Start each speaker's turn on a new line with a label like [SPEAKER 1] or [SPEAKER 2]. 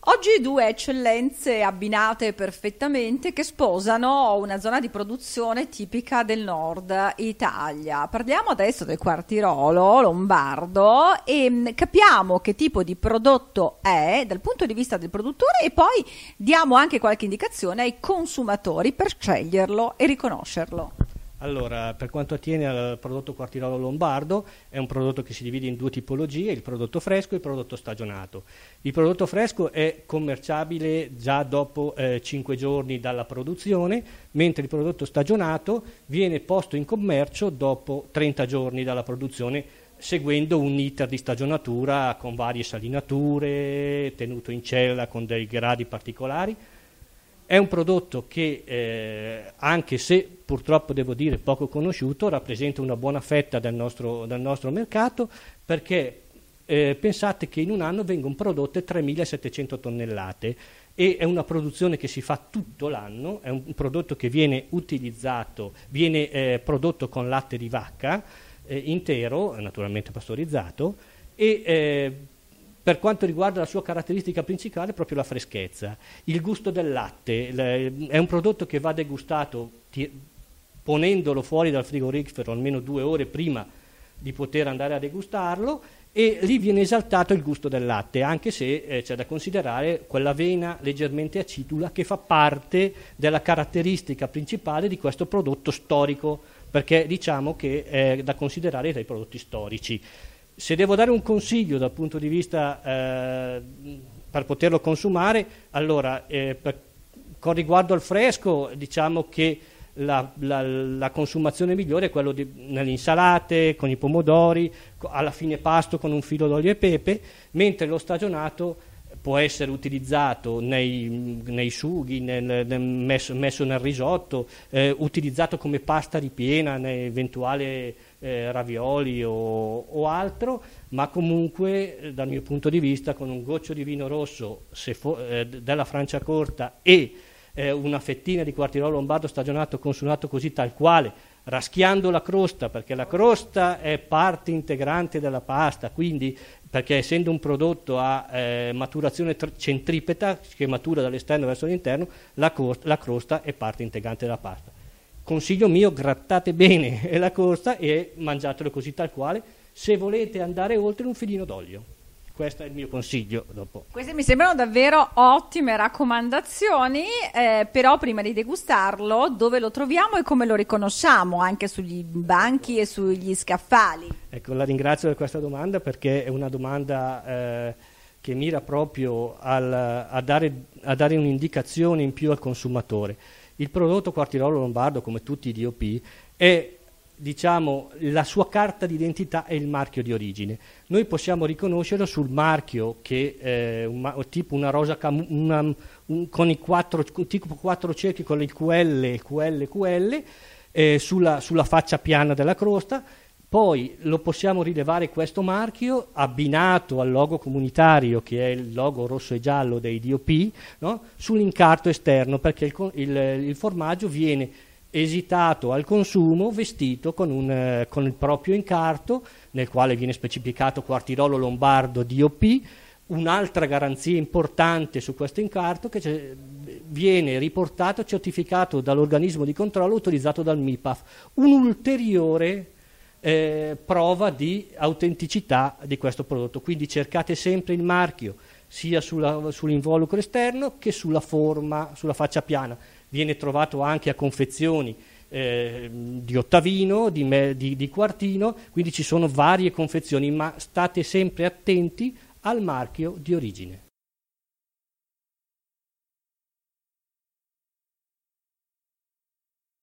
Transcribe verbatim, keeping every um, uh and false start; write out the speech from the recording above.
[SPEAKER 1] Oggi due eccellenze abbinate perfettamente che sposano una zona di produzione tipica del nord Italia. Parliamo adesso del Quartirolo lombardo e capiamo che tipo di prodotto è dal punto di vista del produttore e poi diamo anche qualche indicazione ai consumatori per sceglierlo e riconoscerlo.
[SPEAKER 2] Allora, per quanto attiene al prodotto Quartirolo lombardo, è un prodotto che si divide in due tipologie, il prodotto fresco e il prodotto stagionato. Il prodotto fresco è commerciabile già dopo eh, cinque giorni dalla produzione, mentre il prodotto stagionato viene posto in commercio dopo trenta giorni dalla produzione, seguendo un iter di stagionatura con varie salinature, tenuto in cella con dei gradi particolari. È un prodotto che, eh, anche se purtroppo devo dire poco conosciuto, rappresenta una buona fetta del nostro, del nostro mercato, perché eh, pensate che in un anno vengono prodotte tremilasettecento tonnellate e è una produzione che si fa tutto l'anno, è un, un prodotto che viene utilizzato, viene eh, prodotto con latte di vacca eh, intero, naturalmente pastorizzato, e eh, per quanto riguarda la sua caratteristica principale è proprio la freschezza, il gusto del latte. È un prodotto che va degustato ti, ponendolo fuori dal frigorifero almeno due ore prima di poter andare a degustarlo, e lì viene esaltato il gusto del latte, anche se eh, c'è da considerare quella vena leggermente acidula che fa parte della caratteristica principale di questo prodotto storico, perché diciamo che è da considerare tra i prodotti storici. Se devo dare un consiglio dal punto di vista eh, per poterlo consumare, allora eh, per, con riguardo al fresco diciamo che la, la, la consumazione migliore è quella di, nelle insalate, con i pomodori, alla fine pasto con un filo d'olio e pepe, mentre lo stagionato può essere utilizzato nei, nei sughi, nel, nel messo, messo nel risotto, eh, utilizzato come pasta ripiena, eventuale eh, ravioli o, o altro, ma comunque eh, dal mio punto di vista con un goccio di vino rosso se fo, eh, della Franciacorta e eh, una fettina di Quartirolo lombardo stagionato consumato così tal quale, raschiando la crosta, perché la crosta è parte integrante della pasta, quindi perché essendo un prodotto a eh, maturazione centripeta che matura dall'esterno verso l'interno, la, la crosta è parte integrante della pasta. Consiglio mio, grattate bene la crosta e mangiatelo così tal quale. Se volete andare oltre, un filino d'olio. Questo è il mio consiglio. Dopo.
[SPEAKER 1] Queste mi sembrano davvero ottime raccomandazioni, eh, però prima di degustarlo dove lo troviamo e come lo riconosciamo anche sugli banchi e sugli scaffali?
[SPEAKER 2] Ecco, la ringrazio per questa domanda, perché è una domanda eh, che mira proprio al, a, dare, a dare un'indicazione in più al consumatore. Il prodotto Quartirolo lombardo, come tutti i D O P, è diciamo la sua carta d'identità è il marchio di origine. Noi possiamo riconoscerlo sul marchio che è un, tipo una rosa cam, una, un, con i quattro, tipo quattro cerchi con il Q L, Q L, Q L eh, sulla, sulla faccia piana della crosta. Poi lo possiamo rilevare questo marchio abbinato al logo comunitario, che è il logo rosso e giallo dei D O P, no? Sull'incarto esterno, perché il, il, il formaggio viene esitato al consumo vestito con, un, eh, con il proprio incarto, nel quale viene specificato Quartirolo lombardo D O P. Un'altra garanzia importante su questo incarto che viene riportato, certificato dall'organismo di controllo utilizzato dal M I P A F, un'ulteriore eh, prova di autenticità di questo prodotto. Quindi cercate sempre il marchio sia sulla, sull'involucro esterno che sulla forma, sulla faccia piana. Viene trovato anche a confezioni eh, di Ottavino, di, me, di, di Quartino, quindi ci sono varie confezioni, ma state sempre attenti al marchio di origine.